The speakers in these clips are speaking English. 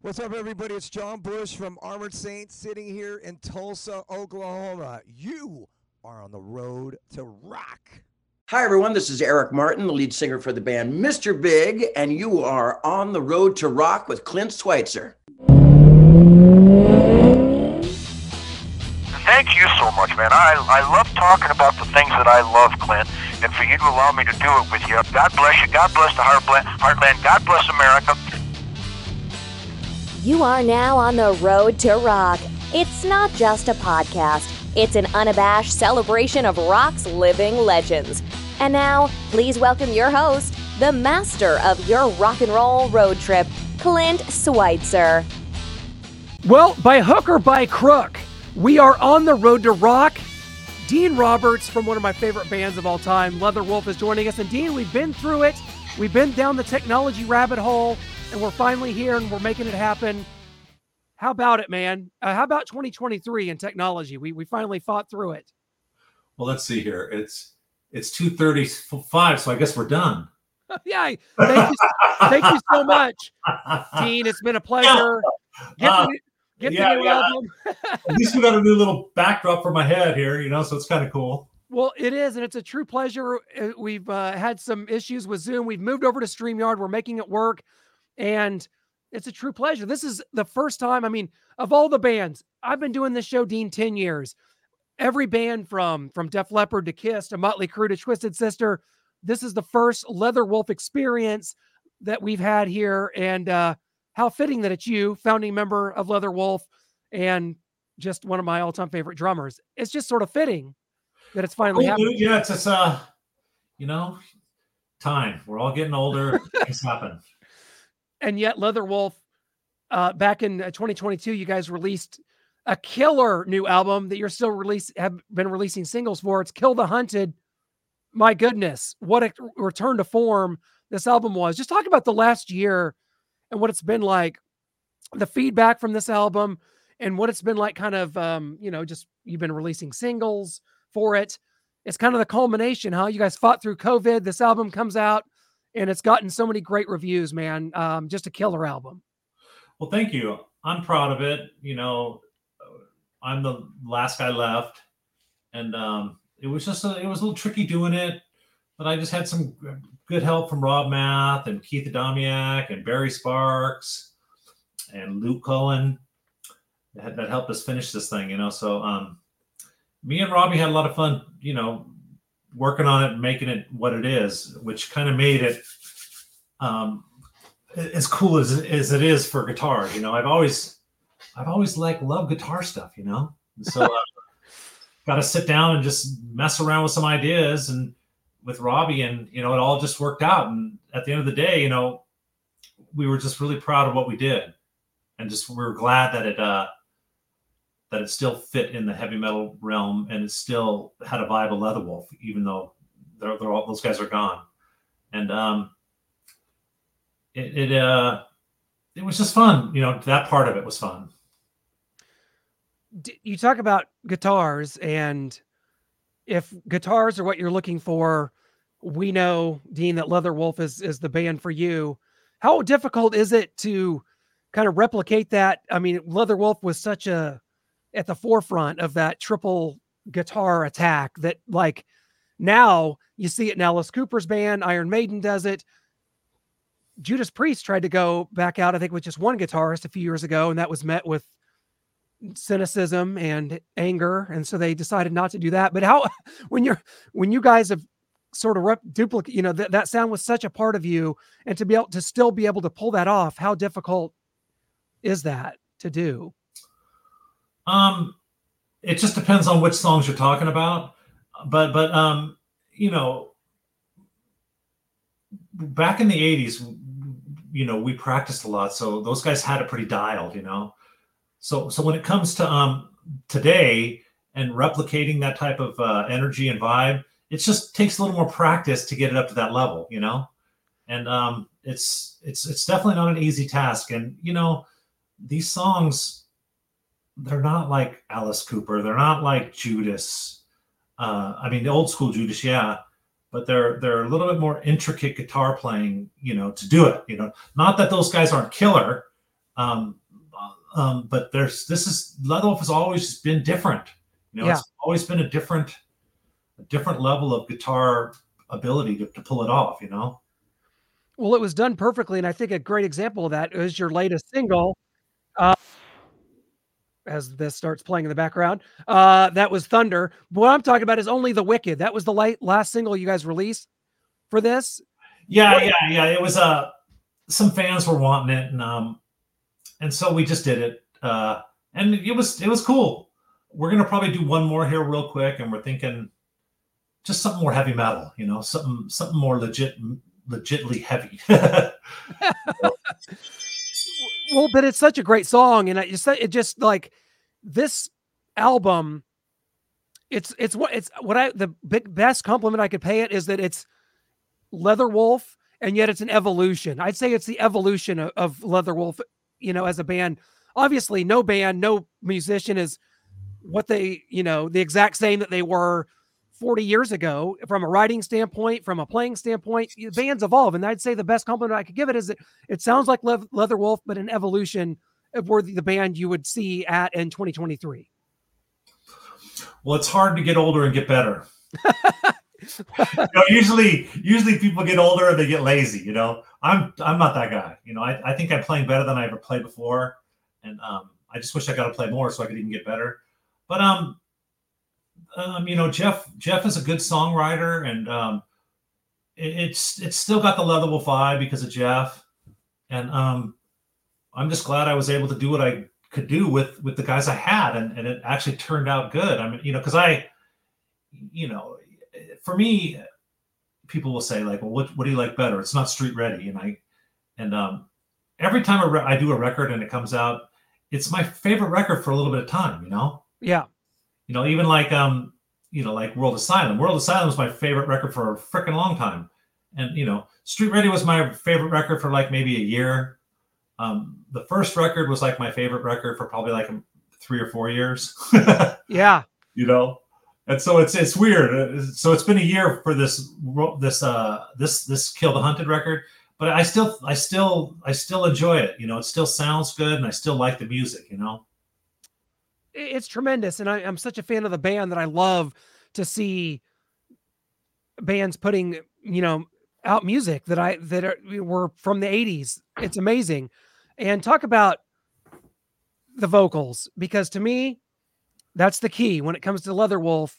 What's up, everybody? It's John Bush from Armored Saints sitting here in Tulsa, Oklahoma. You are on the road to rock. Hi, everyone. This is Eric Martin, the lead singer for the band Mr. Big, and you are on the road to rock with Clint Schweitzer. Thank you so much, man. I love talking about the things that I love, Clint, and for you to allow me to do it with you. God bless you. God bless the Heartland. God bless America. You are now on the road to rock. It's not just a podcast. It's an unabashed celebration of rock's living legends. And now, please welcome your host, the master of your rock and roll road trip, Clint Schweitzer. Well, by hook or by crook, we are on the road to rock. Dean Roberts from one of my favorite bands of all time, Leatherwolf, is joining us. And Dean, we've been through it. We've been down the technology rabbit hole, and we're finally here and we're making it happen. How about it, man? How about 2023 in technology? We finally fought through it. Well, let's see here. It's 2:35, so I guess we're done. Yeah, thank you so much, Dean. It's been a pleasure. Get the new album. At least we got a new little backdrop for my head here, so it's kind of cool. Well, it is, and it's a true pleasure. We've had some issues with Zoom. We've moved over to StreamYard. We're making it work, and it's a true pleasure. This is the first time, of all the bands, I've been doing this show, Dean, 10 years. Every band from Def Leppard to Kiss to Motley Crue to Twisted Sister, this is the first Leatherwolf experience that we've had here, and how fitting that it's you, founding member of Leatherwolf, and just one of my all-time favorite drummers. It's just sort of fitting that it's finally happening. Yeah, it's just, time. We're all getting older. Things happen. And yet Leatherwolf, back in 2022, you guys released a killer new album that you're still have been releasing singles for. It's Kill the Hunted. My goodness, what a return to form this album was. Just talk about the last year and what it's been like, the feedback from this album and what it's been like kind of, just you've been releasing singles for it. It's kind of the culmination, huh? You guys fought through COVID. This album comes out and it's gotten so many great reviews, man. Just a killer album. Well, thank you. I'm proud of it. I'm the last guy left, and it was a little tricky doing it, but I just had some good help from Rob Math and Keith Adamiak and Barry Sparks and Luke Cohen that helped us finish this thing, So me and Robbie had a lot of fun, working on it and making it what it is, which kind of made it as cool as it is for guitar. I've always loved guitar stuff, So got to sit down and just mess around with some ideas and with Robbie, and it all just worked out. And at the end of the day, we were just really proud of what we did, and we were glad that it still fit in the heavy metal realm, and it still had a vibe of Leatherwolf, even though those guys are gone. And it was just fun. That part of it was fun. You talk about guitars, and if guitars are what you're looking for, we know, Dean, that Leatherwolf is the band for you. How difficult is it to kind of replicate that? Leatherwolf was at the forefront of that triple guitar attack that, like, now you see it in Alice Cooper's band. Iron Maiden does it. Judas Priest tried to go back out, I think, with just one guitarist a few years ago, and that was met with cynicism and anger, and so they decided not to do that. But how, when you guys have sort of duplicate, that sound was such a part of you, and to be able to still be able to pull that off, how difficult is that to do? It just depends on which songs you're talking about, but back in the 80s, we practiced a lot, so those guys had it pretty dialed, So when it comes to today and replicating that type of energy and vibe, it just takes a little more practice to get it up to that level, And it's definitely not an easy task. And these songs, they're not like Alice Cooper, they're not like Judas. The old school Judas, yeah, but they're a little bit more intricate guitar playing, to do it. Not that those guys aren't killer, But Leatherwolf has always been different. It's always been a different level of guitar ability to pull it off. Well, it was done perfectly, and I think a great example of that is your latest single. As this starts playing in the background, that was Thunder. But what I'm talking about is Only the Wicked. That was the last single you guys released for this. Yeah. It was some fans were wanting it, and so we just did it, and it was cool. We're gonna probably do one more here real quick, and we're thinking just something more heavy metal, something more legitly heavy. Well, but it's such a great song, and it just like this album. The best compliment I could pay it is that it's Leatherwolf, and yet it's an evolution. I'd say it's the evolution of Leatherwolf, as a band. Obviously, no band, no musician is what they, the exact same that they were 40 years ago from a writing standpoint, from a playing standpoint. Bands evolve, and I'd say the best compliment I could give it is that it sounds like Leatherwolf, but an evolution of where the band you would see in 2023. Well, it's hard to get older and get better. Usually people get older and they get lazy. I'm not that guy. I think I'm playing better than I ever played before, and I just wish I got to play more so I could even get better. But Jeff is a good songwriter, and it's still got the Leatherwolf vibe because of Jeff, and I'm just glad I was able to do what I could do with the guys I had, and it actually turned out good. I mean, because for me, people will say like, well, what do you like better? It's not Street Ready, and every time I do a record and it comes out, it's my favorite record for a little bit of time. Yeah. Even like like World Asylum. World Asylum was my favorite record for a freaking long time, and Street Ready was my favorite record for like maybe a year. The first record was like my favorite record for probably like 3 or 4 years. Yeah. And so it's weird. So it's been a year for this Kill the Hunted record, but I still enjoy it. It still sounds good, and I still like the music. It's tremendous, and I'm such a fan of the band that I love to see bands putting out music that were from the 80s. It's amazing. And talk about the vocals, because to me, that's the key when it comes to Leatherwolf.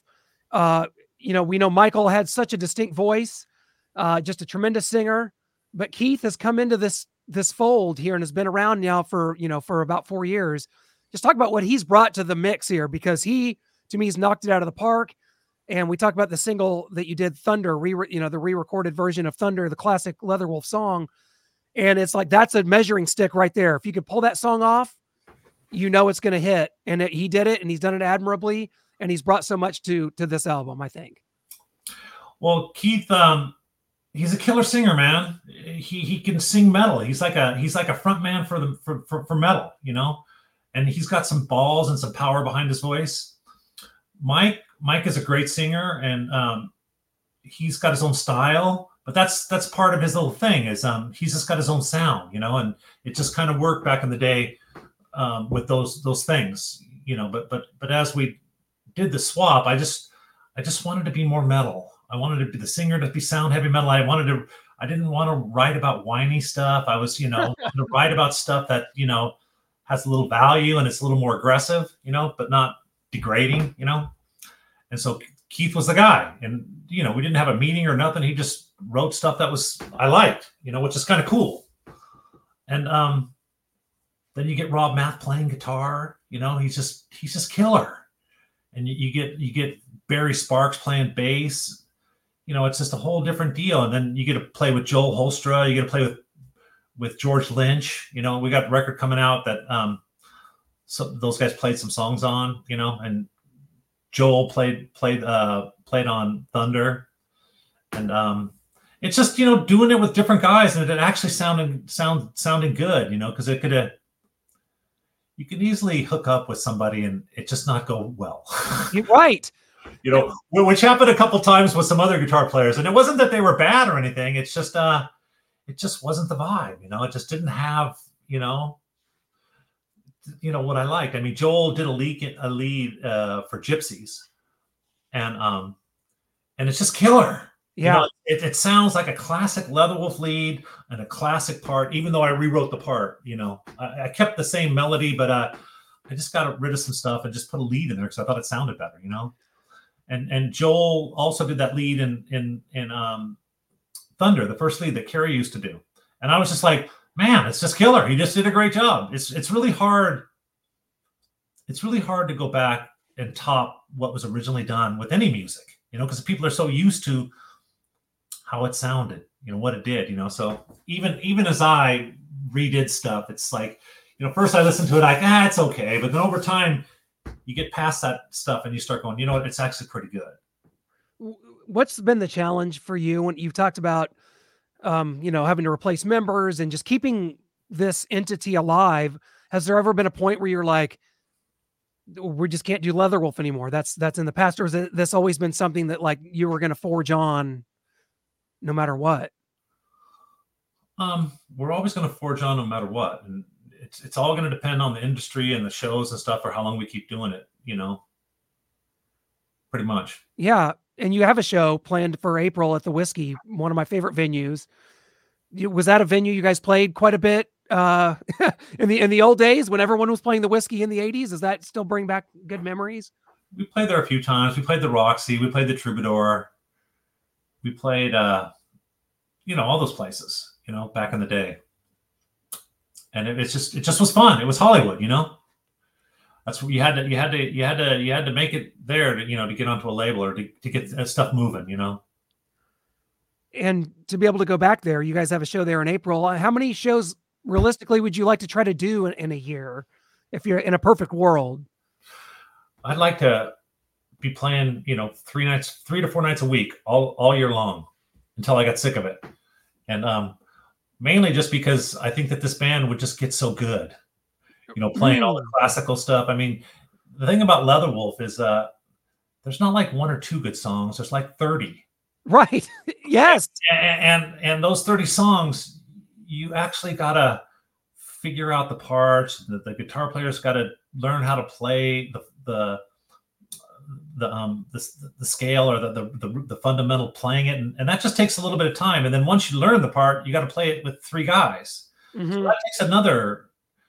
We know Michael had such a distinct voice, just a tremendous singer, but Keith has come into this fold here and has been around now for about 4 years. Just talk about what he's brought to the mix here, because he, to me, has knocked it out of the park. And we talk about the single that you did, Thunder, the re-recorded version of Thunder, the classic Leatherwolf song. And it's like, that's a measuring stick right there. If you could pull that song off, it's going to hit. And he did it, and he's done it admirably. And he's brought so much to this album, I think. Well, Keith, he's a killer singer, man. He can sing metal. He's like a front man for metal, and he's got some balls and some power behind his voice. Mike is a great singer, and he's got his own style, but that's part of his little thing is he's just got his own sound, and it just kind of worked back in the day with those things, but as we did the swap, I just wanted to be more metal. I wanted to be the singer to be sound heavy metal. I didn't want to write about whiny stuff. I was, to write about stuff that, has a little value and it's a little more aggressive, but not degrading, And so Keith was the guy, and, we didn't have a meeting or nothing. He just wrote stuff that I liked, which is kind of cool. And then you get Rob Math playing guitar, he's just killer. And you get Barry Sparks playing bass, it's just a whole different deal. And then you get to play with Joel Holstra, you get to play with George Lynch. We got the record coming out that so those guys played some songs on, and Joel played on Thunder, and it's just doing it with different guys, and it actually sounding good, because you could easily hook up with somebody and it just not go well. You're right. Which happened a couple times with some other guitar players, and it wasn't that they were bad or anything. It's just it just wasn't the vibe. It just didn't have what I liked. I mean, Joel did a lead for Gypsies, and it's just killer. Yeah. It sounds like a classic Leatherwolf lead and a classic part, even though I rewrote the part. I kept the same melody, but I just got rid of some stuff and just put a lead in there because I thought it sounded better, And Joel also did that lead in Thunder, the first lead that Kerry used to do. And I was just like, man, it's just killer. He just did a great job. It's really hard. It's really hard to go back and top what was originally done with any music, because people are so used to how it sounded, what it did, So even as I redid stuff, it's like, first I listened to it like, it's okay. But then over time, you get past that stuff and you start going, it's actually pretty good. What's been the challenge for you when you've talked about, having to replace members and just keeping this entity alive? Has there ever been a point where you're like, we just can't do Leatherwolf anymore? That's in the past, or has this always been something that like you were going to forge on no matter what? We're always going to forge on no matter what. And it's all going to depend on the industry and the shows and stuff, or how long we keep doing it, pretty much. Yeah. And you have a show planned for April at the Whiskey, one of my favorite venues. Was that a venue you guys played quite a bit in the old days when everyone was playing the Whiskey in the 80s? Does that still bring back good memories? We played there a few times. We played the Roxy. We played the Troubadour. We played, all those places, back in the day. And it just was fun. It was Hollywood, That's what you had to make it there to, to get onto a label or to get stuff moving, And to be able to go back there, you guys have a show there in April. How many shows realistically would you like to try to do in a year if you're in a perfect world? I'd like to be playing, 3 to 4 nights a week, all year long until I got sick of it. And mainly just because I think that this band would just get so good, playing all the classical stuff. I mean, the thing about Leatherwolf is there's not like 1 or 2 good songs. There's like 30. Right. Yes. And those 30 songs, you actually got to figure out the parts. The guitar player's got to learn how to play the scale or the fundamental playing it, and that just takes a little bit of time. And then once you learn the part, you got to play it with 3 guys. Mm-hmm. So that takes another.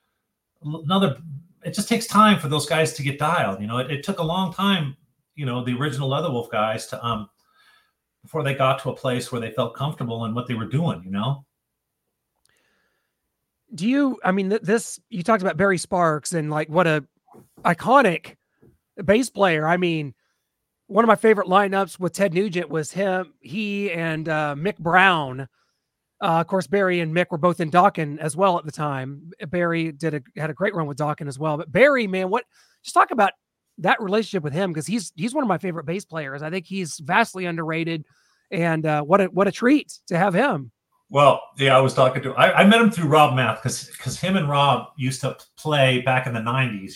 It just takes time for those guys to get dialed. It took a long time. The original Leatherwolf guys to before they got to a place where they felt comfortable in what they were doing. Do you? I mean, you talked about Barry Sparks and like what a iconic bass player. I mean, one of my favorite lineups with Ted Nugent was he and Mick Brown. Of course, Barry and Mick were both in Dokken as well at the time. Barry had a great run with Dokken as well. But Barry, man, just talk about that relationship with him, because he's one of my favorite bass players. I think he's vastly underrated, and what a treat to have him. Well, yeah, I was talking to I met him through Rob Math because him and Rob used to play back in the 90s,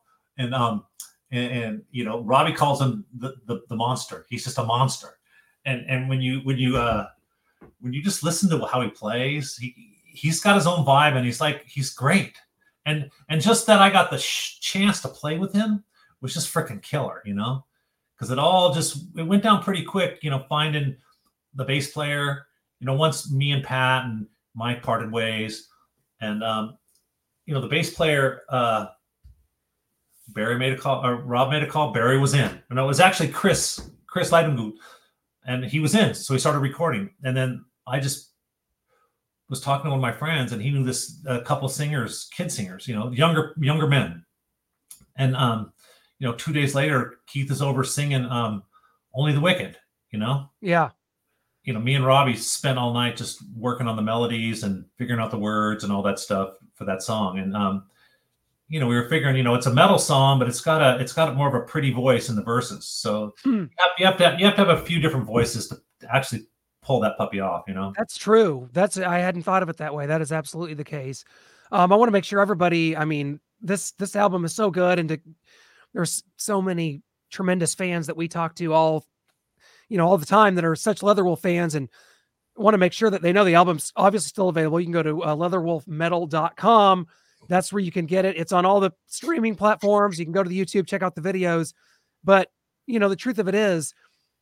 and Robbie calls him the monster. He's just a monster. And when you just listen to how he plays, he's got his own vibe, and he's great. And just that I got the chance to play with him was just freaking killer, because it went down pretty quick, finding the bass player, once me and Pat and Mike parted ways, and the bass player, Barry made a call, or Rob made a call. Barry was in, and it was actually Chris Leibengut, and he was in. So he started recording, and then I just was talking to one of my friends, and he knew this couple singers, kid singers, younger men, and 2 days later, Keith is over singing "Only the Wicked," Yeah. Me and Robbie spent all night just working on the melodies and figuring out the words and all that stuff for that song. And, we were figuring, it's a metal song, but it's got more of a pretty voice in the verses. So you have to have a few different voices to actually pull that puppy off, That's true. I hadn't thought of it that way. That is absolutely the case. I want to make sure everybody, I mean, this album is so good, and there's so many tremendous fans that we talk to all the time that are such Leatherwolf fans, and want to make sure that they know the album's obviously still available. You can go to leatherwolfmetal.com That's where you can get it. It's on all the streaming platforms. You can go to the YouTube, check out the videos. But, the truth of it is,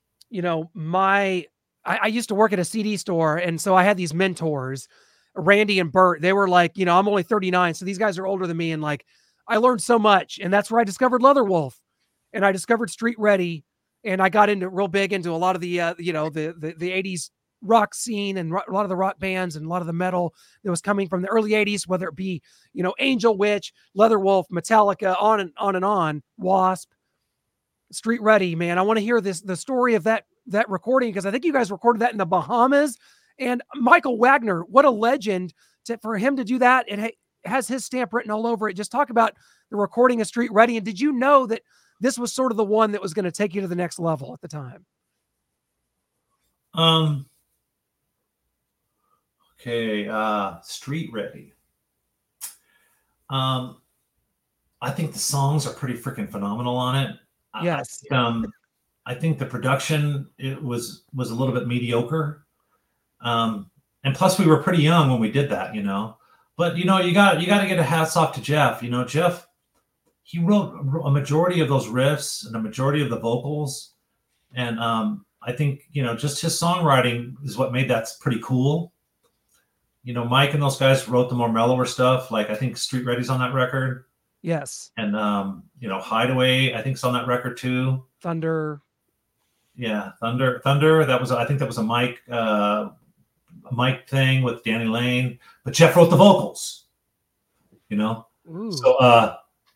I used to work at a CD store. And so I had these mentors, Randy and Bert. They were like, I'm only 39. So these guys are older than me. And like, I learned so much. And that's where I discovered Leatherwolf, and I discovered Street Ready. And I got real big into a lot of the, the 80s rock scene, and a lot of the rock bands and a lot of the metal that was coming from the early 80s, whether it be, Angel Witch, Leatherwolf, Metallica, on and on, Wasp, Street Ready, man. I want to hear the story of that recording, because I think you guys recorded that in the Bahamas. And Michael Wagner, what a legend for him to do that. It has his stamp written all over it. Just talk about the recording of Street Ready. And did you know that this was sort of the one that was going to take you to the next level at the time? Okay. Street Ready. I think the songs are pretty freaking phenomenal on it. Yes. I think the production, it was a little bit mediocre. And plus we were pretty young when we did that, but you got to get a hats off to Jeff. Jeff, he wrote a majority of those riffs and a majority of the vocals. And I think, just his songwriting is what made that pretty cool. Mike and those guys wrote the more mellower stuff. Like I think Street Ready's on that record. Yes. And, Hideaway, I think is on that record too. Thunder. Yeah. Thunder. I think that was a Mike thing with Danny Lane, but Jeff wrote the vocals, Ooh. So,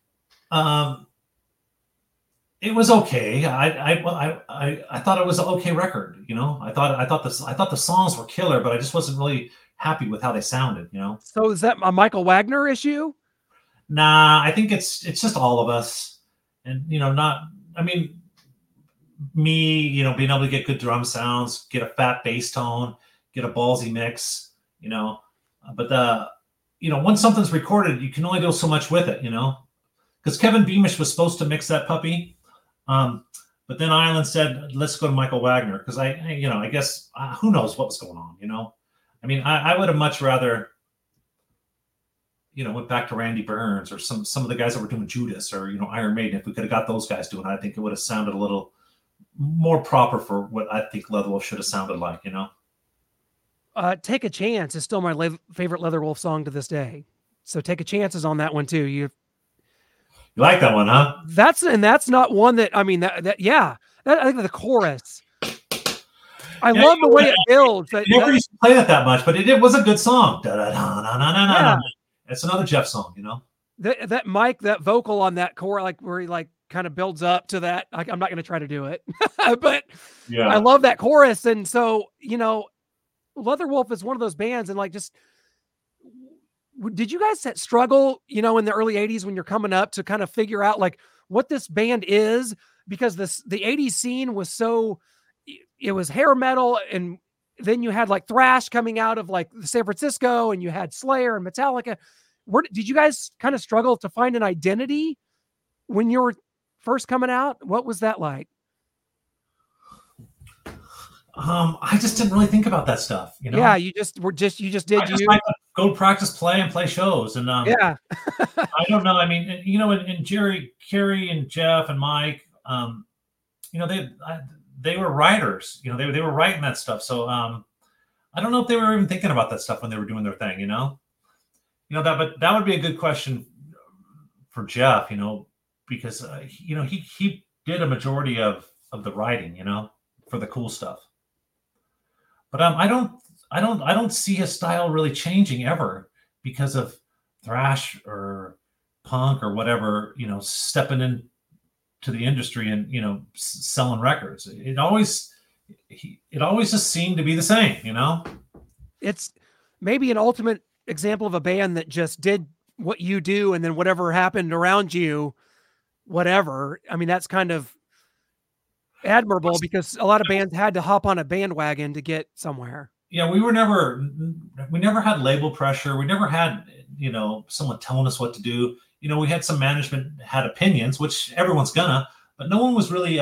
it was okay. I thought it was an okay record. I thought the songs were killer, but I just wasn't really happy with how they sounded. So is that a Michael Wagner issue? Nah, I think it's just all of us, and me, being able to get good drum sounds, get a fat bass tone, get a ballsy mix, but once something's recorded, you can only do so much with it, because Kevin Beamish was supposed to mix that puppy. But then Island said, let's go to Michael Wagner. Cause I guess who knows what was going on, I would have much rather, went back to Randy Burns or some of the guys that were doing Judas or, Iron Maiden. If we could have got those guys doing it, I think it would have sounded a little more proper for what I think Leatherwolf should have sounded like, Take a Chance is still my favorite Leatherwolf song to this day. So Take a Chance is on that one too. You like that one, huh? That's not one that, yeah. I think the chorus. I love the way it builds. I never used to play that much, but it was a good song. Yeah. It's another Jeff song, That Mike, that vocal on that core, like where he like kind of builds up to that. I'm not going to try to do it, but yeah, I love that chorus. And so, Leatherwolf is one of those bands, and like, just did you guys struggle, in the early 80s when you're coming up to kind of figure out like what this band is? Because the 80s scene was it was hair metal, and then you had like thrash coming out of like San Francisco, and you had Slayer and Metallica. Did you guys kind of struggle to find an identity when you were first coming out? What was that like? I just didn't really think about that stuff, Yeah, you just did. I just like to go practice, play, and play shows, and yeah. I don't know. And Jerry, Kerry, and Jeff, and Mike, they were writers. They were writing that stuff. So I don't know if they were even thinking about that stuff when they were doing their thing. But that would be a good question for Jeff. Because he did a majority of the writing. For the cool stuff. But I don't see his style really changing ever because of thrash or punk or whatever, stepping into the industry and, selling records. It always just seemed to be the same, It's maybe an ultimate example of a band that just did what you do, and then whatever happened around you, whatever. That's kind of admirable, because a lot of bands had to hop on a bandwagon to get somewhere. Yeah, we never had label pressure. We never had, someone telling us what to do. We had some management had opinions, which everyone's gonna, but no one was really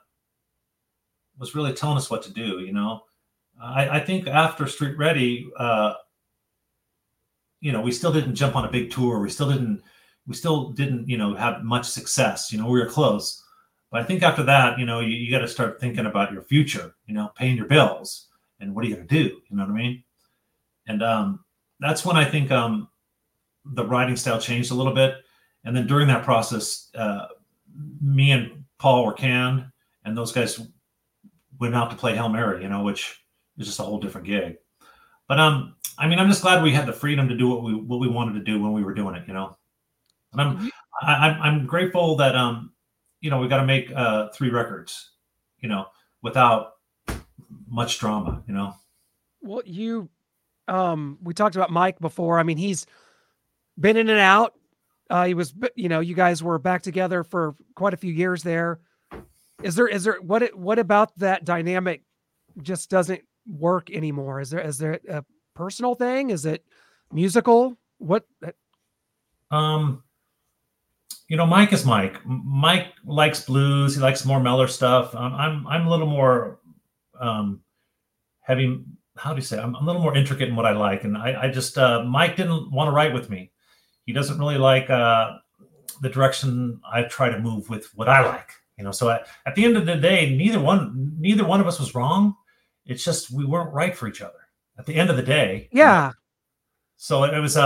telling us what to do. I think after Street Ready, we still didn't jump on a big tour. We still didn't, have much success. We were close. But I think after that, you got to start thinking about your future, paying your bills and what are you going to do? You know what I mean? And that's when I think the writing style changed a little bit. And then during that process, me and Paul were canned, and those guys went out to play Hail Mary, which is just a whole different gig. But I'm just glad we had the freedom to do what we wanted to do when we were doing it, And I'm grateful that we got to make 3 records, without much drama, Well, we talked about Mike before. I mean, he's been in and out. He was, you guys were back together for quite a few years there. Is there what about that dynamic just doesn't work anymore? Is there a personal thing? Is it musical? What? Mike is Mike. Mike likes blues. He likes more mellow stuff. I'm a little more heavy. How do you say? I'm a little more intricate in what I like, and I just Mike didn't want to write with me. He doesn't really like the direction I try to move with what I like. So at the end of the day, neither one of us was wrong. It's just we weren't right for each other at the end of the day. Yeah. So it was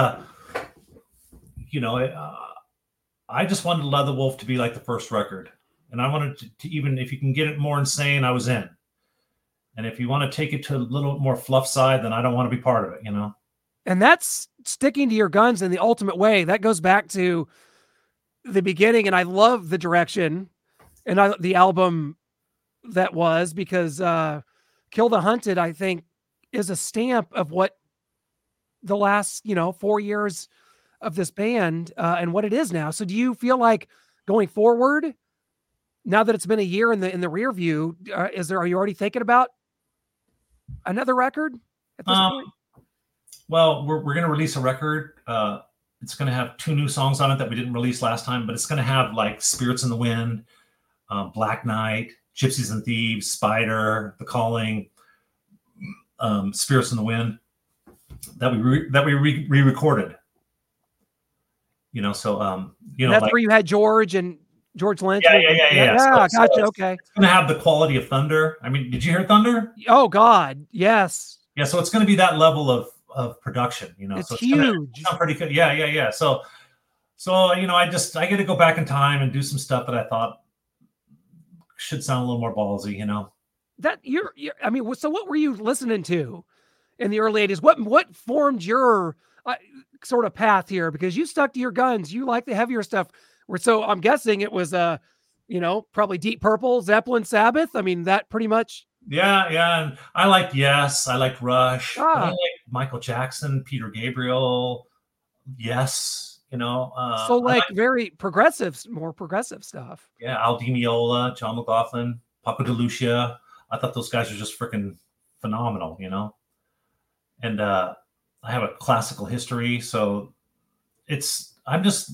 I just wanted Leather Wolf to be like the first record, and I wanted to even if you can get it more insane, I was in. And if you want to take it to a little more fluff side, then I don't want to be part of it, And that's sticking to your guns in the ultimate way. That goes back to the beginning, and I love the direction and the album that was, because Kill the Hunted, I think, is a stamp of what the last 4 years of this band and what it is now. So do you feel like going forward, now that it's been a year in the rear view, are you already thinking about another record at this point? Well, we're going to release a record. It's going to have 2 new songs on it that we didn't release last time, but it's going to have like Spirits in the Wind, Black Knight, Gypsies and Thieves, Spider, The Calling, Spirits in the Wind that we re-recorded. That's like, where you had George Lynch. Yeah. Gotcha. Okay. It's going to have the quality of Thunder. I mean, did you hear Thunder? Oh God, yes. Yeah, so it's going to be that level of production. It's so it's huge. Sound pretty good. Yeah. So I get to go back in time and do some stuff that I thought should sound a little more ballsy. That you're. I mean, so what were you listening to in the early 80s? What formed your sort of path here? Because you stuck to your guns. You like the heavier stuff. So I'm guessing it was probably Deep Purple, Zeppelin, Sabbath. I mean, that pretty much. Yeah. And I liked Yes. I liked Rush. Ah. I liked Michael Jackson, Peter Gabriel. Yes. So very progressive, more progressive stuff. Yeah. Al Di Meola, John McLaughlin, Paco de Lucia. I thought those guys were just freaking phenomenal, And I have a classical history, so I'm just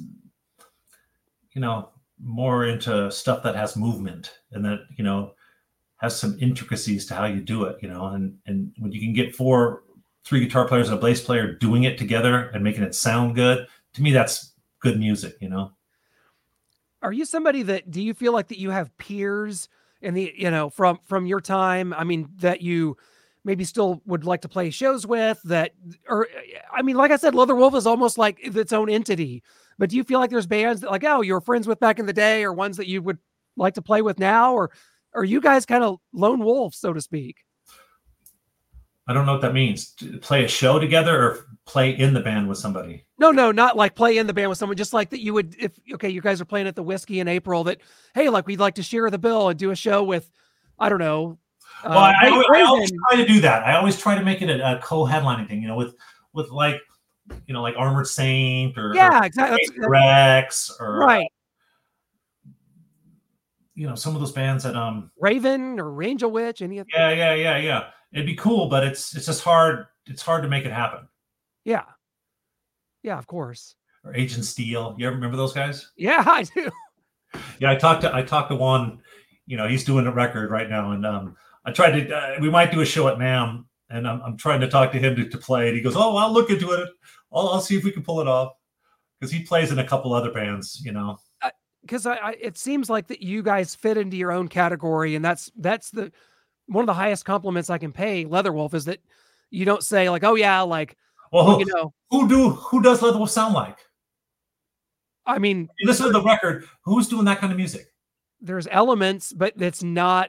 more into stuff that has movement and that has some intricacies to how you do it, and when you can get 3 guitar players and a bass player doing it together and making it sound good, to me that's good music. Are you somebody do you feel like that you have peers in the from your time, I mean, that you maybe still would like to play shows with, like I said, Leather Wolf is almost like its own entity. But do you feel like there's bands that you were friends with back in the day, or ones that you would like to play with now, or are you guys kind of lone wolves, so to speak? I don't know what that means. To play a show together or play in the band with somebody? No, not like play in the band with someone, just like that you would, you guys are playing at the Whiskey in April, that, hey, we'd like to share the bill and do a show with, I don't know. Well, I always try to do that. I always try to make it a co-headlining thing, with like Armored Saint or exactly Rex or right. Some of those bands that Raven or Angel Witch, any of yeah. It'd be cool, but it's just hard. It's hard to make it happen. Yeah, of course. Or Agent Steel. You ever remember those guys? Yeah, I do. Yeah, I talked to one. He's doing a record right now, and I tried to. We might do a show at NAMM, and I'm trying to talk to him to play it. He goes, "Oh, I'll look into it. I'll see if we can pull it off, because he plays in a couple other bands, you know. Because it seems like that you guys fit into your own category, and that's the one of the highest compliments I can pay Leatherwolf is that you don't say like, oh yeah, like, well, you know, who does Leatherwolf sound like? I mean, listen to the record. Who's doing that kind of music? There's elements, but it's not,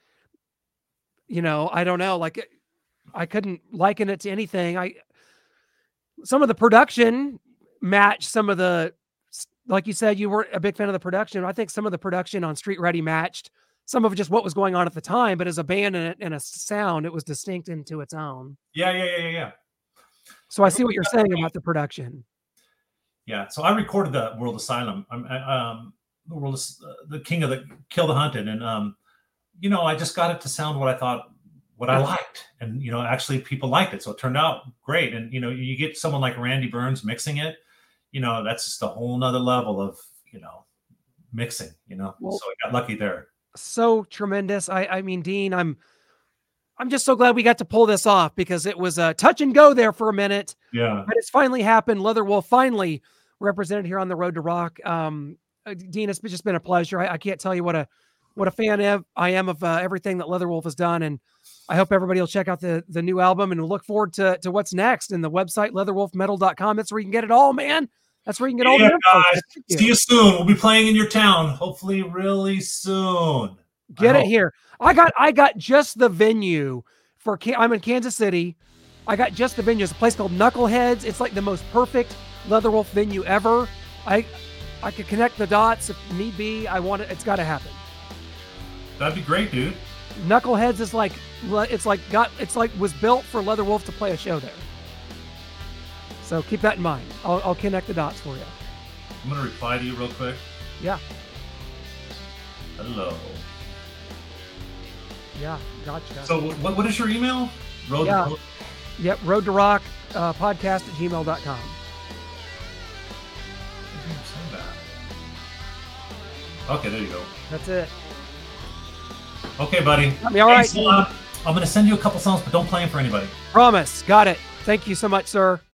you know, I don't know. Like, I couldn't liken it to anything. Some of the production matched some of the, like you said, you weren't a big fan of the production. I think some of the production on Street Ready matched some of just what was going on at the time, but as a band and a sound, it was distinct into its own. Yeah. So I see what you're saying about the production. Yeah. So I recorded the World Asylum. The world is the king of the Kill the Hunted, and you know, I just got it to sound what I liked, and you know, actually people liked it, so it turned out great. And you know, you get someone like Randy Burns mixing it, you know, that's just a whole nother level of, you know, mixing, you know. Well, so I got lucky there. So tremendous. I mean, Dean, I'm just so glad we got to pull this off, because it was a touch and go there for a minute. Yeah, but it's finally happened. Leatherwolf finally represented here on the Road to Rock. Dean, it's just been a pleasure. I can't tell you what a fan I am of everything that Leatherwolf has done, and I hope everybody will check out the new album, and we'll look forward to what's next. And the website leatherwolfmetal.com. That's where you can get it all, man. That's where you can get all the info. Guys, see you soon. We'll be playing in your town, hopefully really soon. Get it here. I got just the venue for. I'm in Kansas City. I got just the venue. It's a place called Knuckleheads. It's like the most perfect Leatherwolf venue ever. I could connect the dots if need be. I want it. It's got to happen. That'd be great, dude. Knuckleheads is like was built for Leatherwolf to play a show there. So keep that in mind. I'll connect the dots for you. I'm gonna reply to you real quick. Yeah. Hello. Yeah, gotcha. So what is your email? Yep, Road to Rock podcast@gmail.com. Okay, there you go. That's it. Okay, buddy. All right. I'm going to send you a couple songs, but don't play them for anybody. Promise. Got it. Thank you so much, sir.